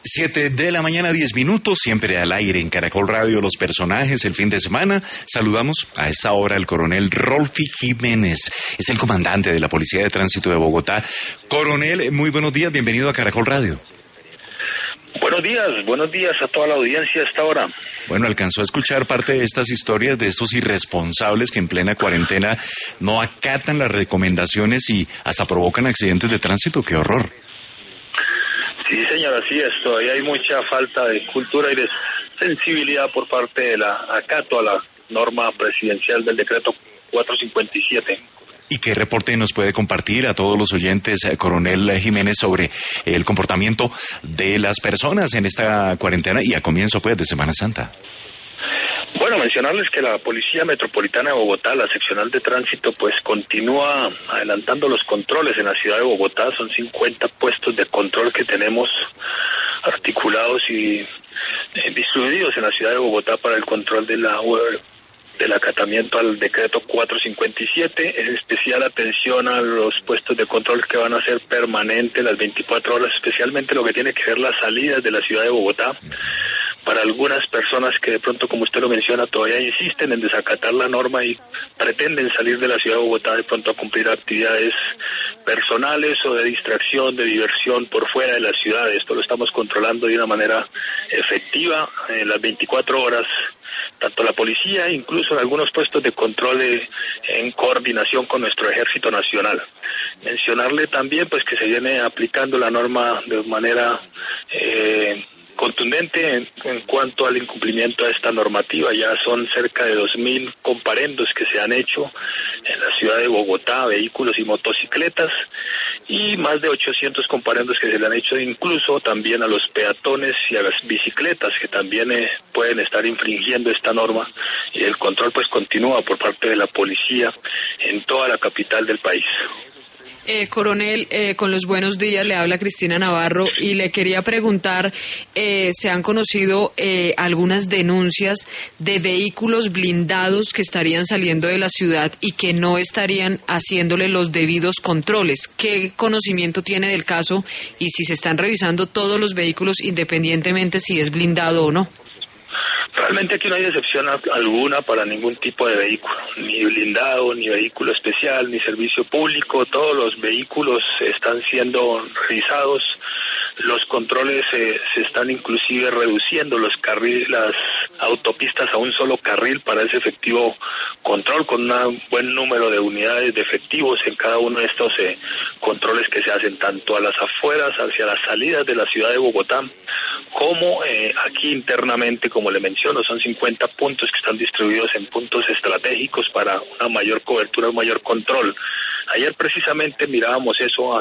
7 de la mañana, 10 minutos, siempre al aire en Caracol Radio, los personajes, el fin de semana. Saludamos a esta hora al coronel Rolfi Jiménez, es el comandante de la Policía de Tránsito de Bogotá. Coronel, muy buenos días, bienvenido a Caracol Radio. Buenos días a toda la audiencia a esta hora. Bueno, alcanzó a escuchar parte de estas historias de estos irresponsables que en plena cuarentena no acatan las recomendaciones y hasta provocan accidentes de tránsito. ¡Qué horror! Sí, señor, así es. Todavía hay mucha falta de cultura y de sensibilidad por parte de la acato a la norma presidencial del decreto 457. ¿Y qué reporte nos puede compartir a todos los oyentes, coronel Jiménez, sobre el comportamiento de las personas en esta cuarentena y a comienzo pues de Semana Santa? Bueno, mencionarles que la Policía Metropolitana de Bogotá, la seccional de tránsito, pues continúa adelantando los controles en la ciudad de Bogotá. Son 50 puestos de control que tenemos articulados y distribuidos en la ciudad de Bogotá para el control del acatamiento al decreto 457, es especial atención a los puestos de control que van a ser permanentes las 24 horas, especialmente lo que tiene que ser las salidas de la ciudad de Bogotá. Para algunas personas que de pronto, como usted lo menciona, todavía insisten en desacatar la norma y pretenden salir de la ciudad de Bogotá de pronto a cumplir actividades personales o de distracción, de diversión por fuera de la ciudad. Esto lo estamos controlando de una manera efectiva en las 24 horas. Tanto la policía, incluso en algunos puestos de control en coordinación con nuestro Ejército Nacional. Mencionarle también pues que se viene aplicando la norma de manera contundente en cuanto al incumplimiento de esta normativa. Ya son cerca de 2.000 comparendos que se han hecho en la ciudad de Bogotá, vehículos y motocicletas, y más de 800 comparendos que se le han hecho incluso también a los peatones y a las bicicletas que también pueden estar infringiendo esta norma, y el control pues continúa por parte de la policía en toda la capital del país. Coronel, con los buenos días, le habla Cristina Navarro y le quería preguntar, ¿se han conocido algunas denuncias de vehículos blindados que estarían saliendo de la ciudad y que no estarían haciéndole los debidos controles? ¿Qué conocimiento tiene del caso y si se están revisando todos los vehículos independientemente si es blindado o no? Realmente aquí no hay excepción alguna para ningún tipo de vehículo, ni blindado, ni vehículo especial, ni servicio público. Todos los vehículos están siendo revisados. Los controles se están inclusive reduciendo los carriles, las autopistas a un solo carril para ese efectivo control, con un buen número de unidades de efectivos en cada uno de estos controles que se hacen tanto a las afueras, hacia las salidas de la ciudad de Bogotá, como aquí internamente, como le menciono, son 50 puntos que están distribuidos en puntos estratégicos para una mayor cobertura, un mayor control. Ayer precisamente mirábamos eso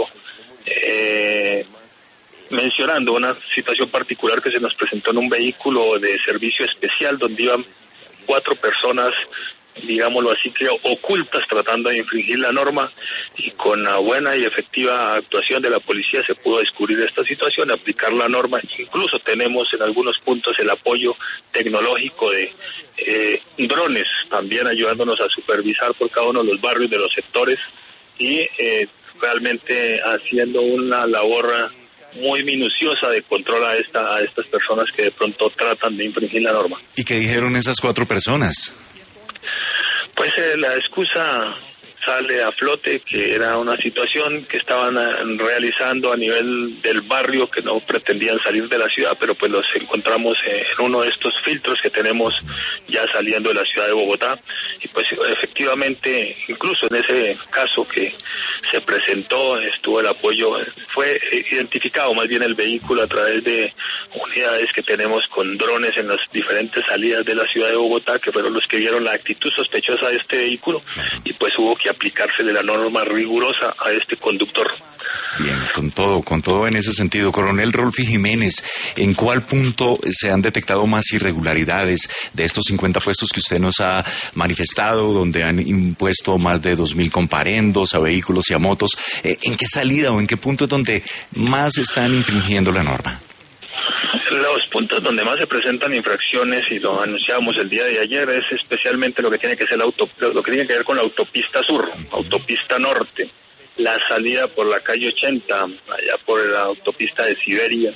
mencionando una situación particular que se nos presentó en un vehículo de servicio especial donde iban 4 personas, digámoslo así, que ocultas, tratando de infringir la norma, y con la buena y efectiva actuación de la policía se pudo descubrir esta situación, aplicar la norma. Incluso tenemos en algunos puntos el apoyo tecnológico de drones, también ayudándonos a supervisar por cada uno de los barrios de los sectores y realmente haciendo una labor muy minuciosa de control a estas personas que de pronto tratan de infringir la norma. ¿Y qué dijeron esas 4 personas? Pues la excusa sale a flote, que era una situación que estaban realizando a nivel del barrio, que no pretendían salir de la ciudad, pero pues los encontramos en uno de estos filtros que tenemos ya saliendo de la ciudad de Bogotá, y pues efectivamente, incluso en ese caso que se presentó, estuvo el apoyo, fue identificado más bien el vehículo a través de unidades que tenemos con drones en las diferentes salidas de la ciudad de Bogotá, que fueron los que vieron la actitud sospechosa de este vehículo, y pues hubo que aplicársele la norma rigurosa a este conductor. Bien, con todo en ese sentido. Coronel Rolfi Jiménez, ¿en cuál punto se han detectado más irregularidades de estos 50 puestos que usted nos ha manifestado, donde han impuesto más de 2.000 comparendos a vehículos y a motos? ¿En qué salida o en qué punto es donde más están infringiendo la norma? Los puntos donde más se presentan infracciones, y lo anunciábamos el día de ayer, es especialmente lo que tiene que ser lo que tiene que ver con la autopista sur, autopista norte, la salida por la calle 80, allá por la autopista de Siberia,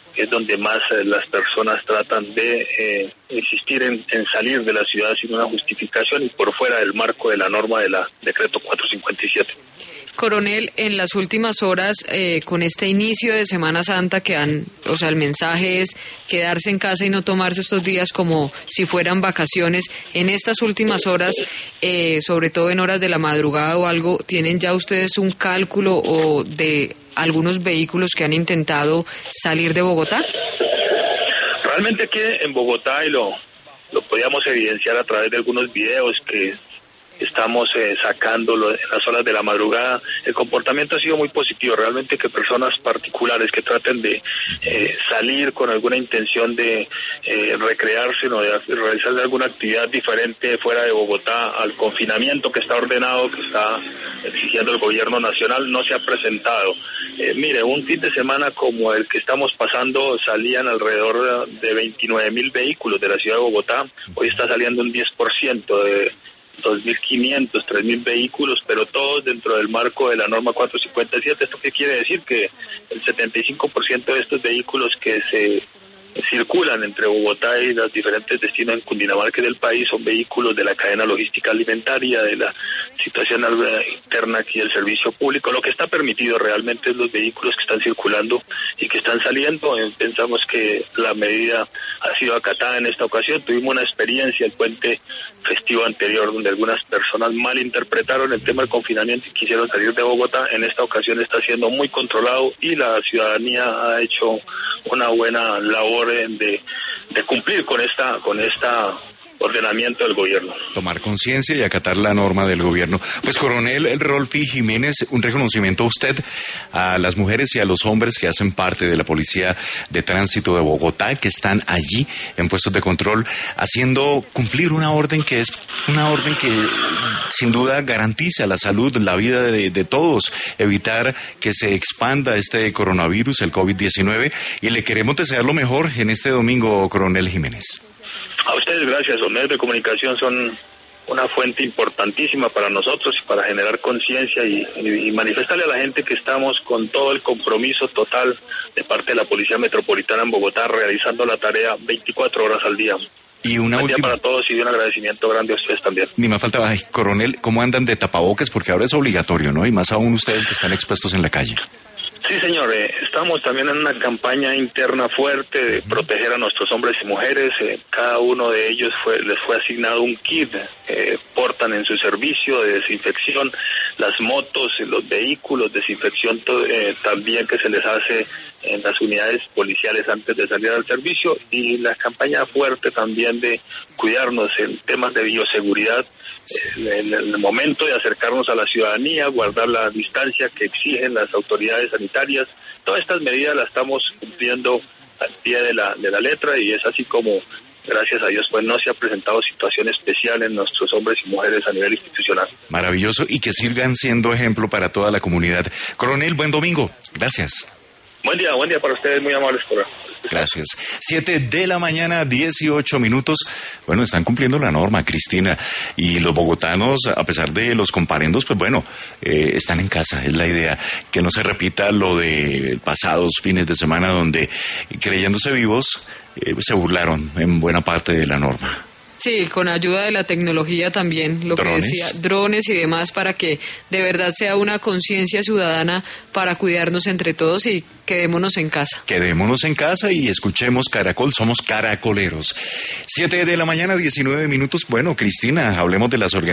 que es donde más las personas tratan de insistir en salir de la ciudad sin una justificación y por fuera del marco de la norma de la decreto 457. Coronel, en las últimas horas, con este inicio de Semana Santa el mensaje es quedarse en casa y no tomarse estos días como si fueran vacaciones. En estas últimas horas, sobre todo en horas de la madrugada o algo, ¿tienen ya ustedes un cálculo o de algunos vehículos que han intentado salir de Bogotá? Realmente aquí en Bogotá, y lo podíamos evidenciar a través de algunos videos que estamos sacando en las horas de la madrugada, el comportamiento ha sido muy positivo. Realmente que personas particulares que traten de salir con alguna intención de recrearse o de realizar alguna actividad diferente fuera de Bogotá al confinamiento que está ordenado, que está exigiendo el gobierno nacional, no se ha presentado. Mire, un fin de semana como el que estamos pasando salían alrededor de 29.000 vehículos de la ciudad de Bogotá. Hoy está saliendo un 10% de 2.500, 3.000 vehículos, pero todos dentro del marco de la norma 457. ¿Esto qué quiere decir? Que el 75% de estos vehículos que se circulan entre Bogotá y los diferentes destinos en Cundinamarca del país son vehículos de la cadena logística alimentaria, de la situación interna aquí del servicio público. Lo que está permitido realmente es los vehículos que están circulando y que están saliendo. Pensamos que la medida ha sido acatada en esta ocasión. Tuvimos una experiencia el puente festivo anterior donde algunas personas malinterpretaron el tema del confinamiento y quisieron salir de Bogotá. En esta ocasión está siendo muy controlado y la ciudadanía ha hecho una buena labor de cumplir con esta ordenamiento del gobierno. Tomar conciencia y acatar la norma del gobierno. Pues, coronel Rolfi Jiménez, un reconocimiento a usted, a las mujeres y a los hombres que hacen parte de la Policía de Tránsito de Bogotá, que están allí en puestos de control, haciendo cumplir una orden que sin duda garantiza la salud, la vida de todos, evitar que se expanda este coronavirus, el COVID-19, y le queremos desear lo mejor en este domingo, coronel Jiménez. A ustedes gracias. Los medios de comunicación son una fuente importantísima para nosotros y para generar conciencia y manifestarle a la gente que estamos con todo el compromiso total de parte de la Policía Metropolitana en Bogotá, realizando la tarea 24 horas al día. Y una última para todos y un agradecimiento grande a ustedes también. Ni más faltaba, coronel, ¿cómo andan de tapabocas? Porque ahora es obligatorio, ¿no? Y más aún ustedes que están expuestos en la calle. Sí, señor. Estamos también en una campaña interna fuerte de proteger a nuestros hombres y mujeres. Cada uno de ellos les fue asignado un kit que portan en su servicio de desinfección, las motos, los vehículos, desinfección también que se les hace en las unidades policiales antes de salir al servicio, y la campaña fuerte también de cuidarnos en temas de bioseguridad. En el momento de acercarnos a la ciudadanía, guardar la distancia que exigen las autoridades sanitarias. Todas estas medidas las estamos cumpliendo al pie de la letra, y es así como, gracias a Dios, pues no se ha presentado situación especial en nuestros hombres y mujeres a nivel institucional. Maravilloso, y que sigan siendo ejemplo para toda la comunidad. Coronel, buen domingo. Gracias. Buen día para ustedes, muy amables por... Gracias. 7:18 a.m. Bueno, están cumpliendo la norma, Cristina. Y los bogotanos, a pesar de los comparendos, pues bueno, están en casa. Es la idea. Que no se repita lo de pasados fines de semana donde, creyéndose vivos, se burlaron en buena parte de la norma. Sí, con ayuda de la tecnología también, lo que decía, drones y demás, para que de verdad sea una conciencia ciudadana para cuidarnos entre todos y quedémonos en casa. Quedémonos en casa y escuchemos Caracol, somos caracoleros. 7:19 a.m. Bueno, Cristina, hablemos de las organizaciones.